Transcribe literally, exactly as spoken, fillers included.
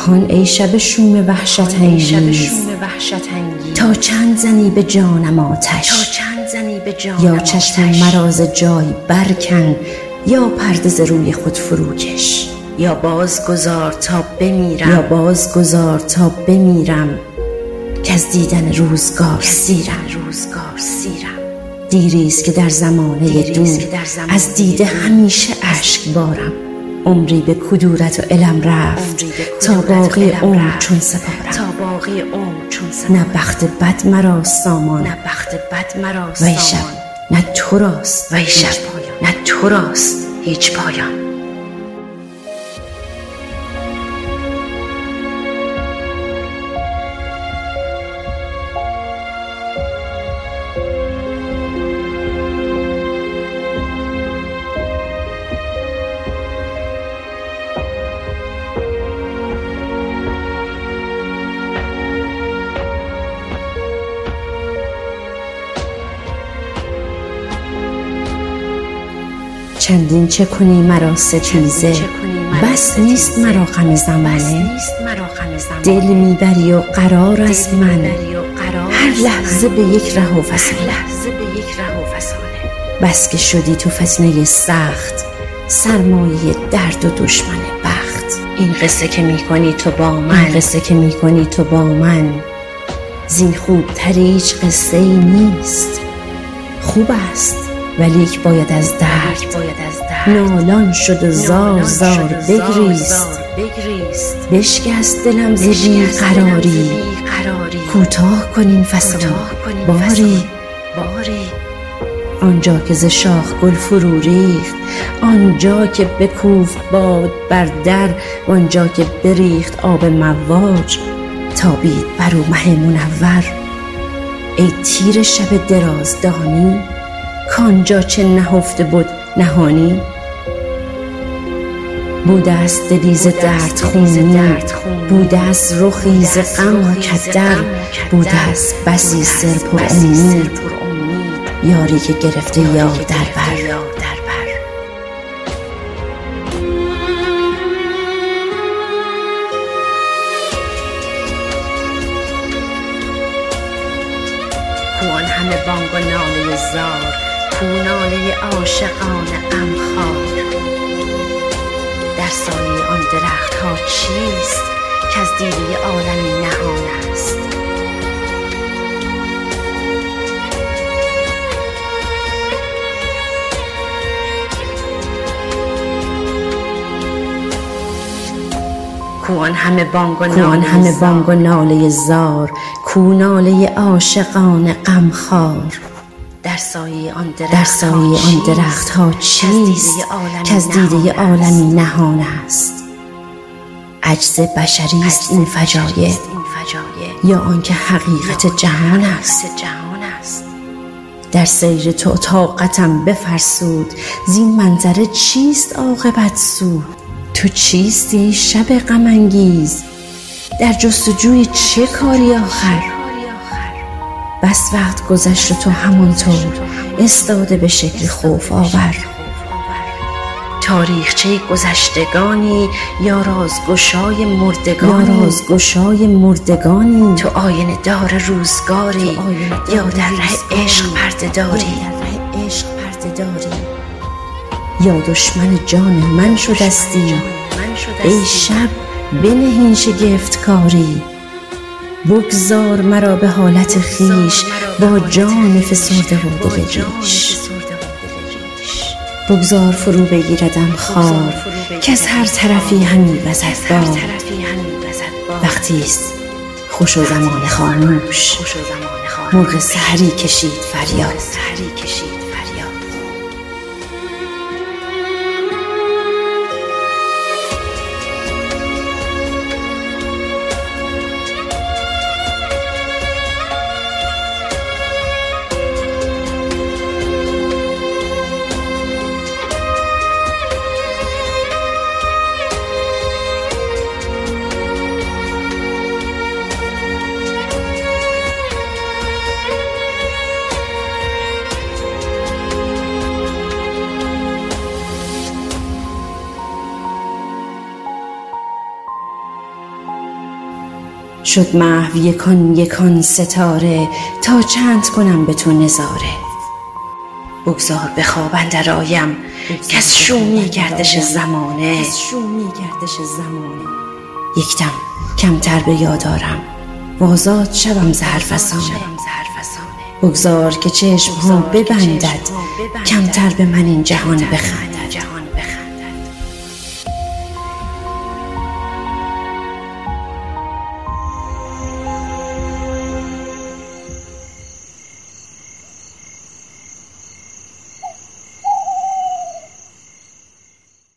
هان ای شب شوم وحشت انگیز، تا چند زنی به جانم آتش، یا چشم مرا ز جای برکن، یا پرده ز روی خود فروکش، یا بازگذار تا بمیرم، یا بازگذار تا بمیرم که از دیدن روزگار سیرم. دیریست که در زمانه دور از دیده همیشه اشک بارم، عمری به کدورت و علم رفت تا باقی عمر چون سپارم. نه بخت بد مرا سامان وی شب، نه تو راست وی شب، نه تو راست هیچ پایان. چندین چه کنی مرا ستیزه، بس نیست مرا غم زمانه. دل میبری و قرار از من، هر لحظه به یک ره و فسانه. بس که شدی تو فتنه سخت، سرمایه درد و دشمن بخت. این قصه که میکنی تو با من، این قصه که میکنی تو با من، زین خوبتر هیچ قصه ای نیست. خوب است ولیک باید از درد نالان شد و زار زار بگریست. بشکست دلم ز بی قراری، کوتاه کن این فسانه باری. آنجا که ز شاخ گل فرو ریخت، آنجا که بکوفت باد بر در، آنجا که بریخت آب مواج، تابید بر او مه منور. ای تیر شب دراز دانی، کانجا چه نهفته بود نهانی. بوده است دلی ز درد خونی، بوده است رخی ز غم و کدر، بوده است بسی سر پر امید، یاری که گرفته یاد در بر. کوان همه بانگ و ناله زار، کو ناله عاشقان غمخوار. در سایه آن درخت ها چیست که از دیده عالمی نهان است؟ کوان همه بانگ و ناله, بانگ و ناله زار، کو ناله عاشقان غمخوار. در سایه آن درخت ها چیست که از دیده عالمی نهان است؟ عجز بشری است این فجایع، یا آنکه حقیقت جهان است؟ در سیر تو طاقتم بفرسود، زین منظره چیست عاقبت سود؟ تو چیستی شب غم انگیز، در جستجوی چه کاری آخر؟ بس وقت گذشت و تو همانطور استاده به شکل خوف آور. تاریخچه گذشتگانی یا رازگشای مردگانی، یا رازگشای مردگانی. تو آینه دار روزگاری، یا در ره عشق پرده داری. یا دشمن جان من شدستی، ای شب بنه این شگفتکاری. بگذار مرا به حالت خویش، با جان فسرده و دل ریش. بگذار فرو بگیردم خار، که از هر طرفی همی وزد باد. وقتیست خوش و زمان خاموش، مرغ سحری کشید فریاد. شد محو یکان یکان ستاره، تا چند کنم به تو نظاره. بگذار به خواب اندر آیم که از شومی گردش زمانه. یکدم کمتر به یاد آرم و آزاد شوم ز هر فسانه. بگذار که چشم ها ببندد، کمتر به من این جهان بخند.